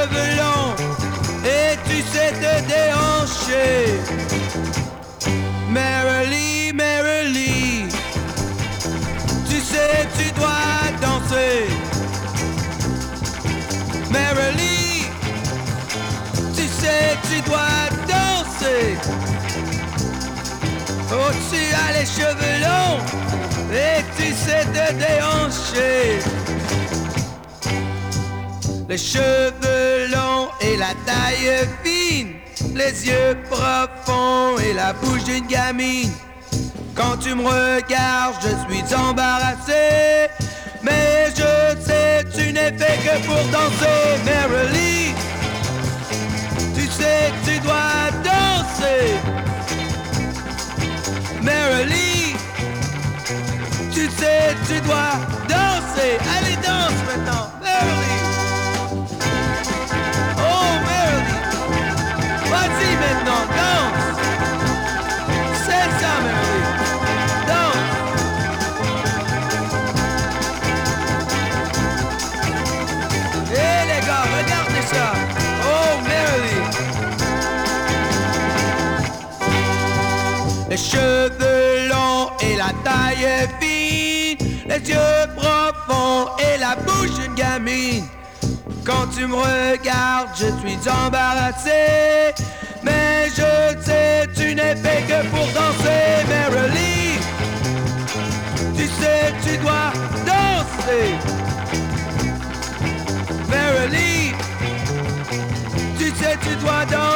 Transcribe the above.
cheveux longs et tu sais te déhancher. Merrily, merrily, tu sais tu dois danser. Merrily, tu sais tu dois danser. Oh, tu as les cheveux longs et tu sais te déhancher. Les cheveux longs et la taille fine, les yeux profonds et la bouche d'une gamine. Quand tu me regardes, je suis embarrassé, mais je sais, tu n'es fait que pour danser. Merrily, tu sais, tu dois danser. Merrily, tu sais, tu dois danser. Allez, danse maintenant. Merrily. Oh, Merrily. Vas-y maintenant, danse. C'est ça, Merrily. Danse. Et les gars, regardez ça. Oh, Merrily. Les cheveux longs et la taille fine, les yeux profonds et la bouche d'une gamine. Quand tu me regardes, je suis embarrassé, mais je sais, tu n'es fait que pour danser. Merrily, tu sais, tu dois danser. Merrily, tu sais, tu dois danser.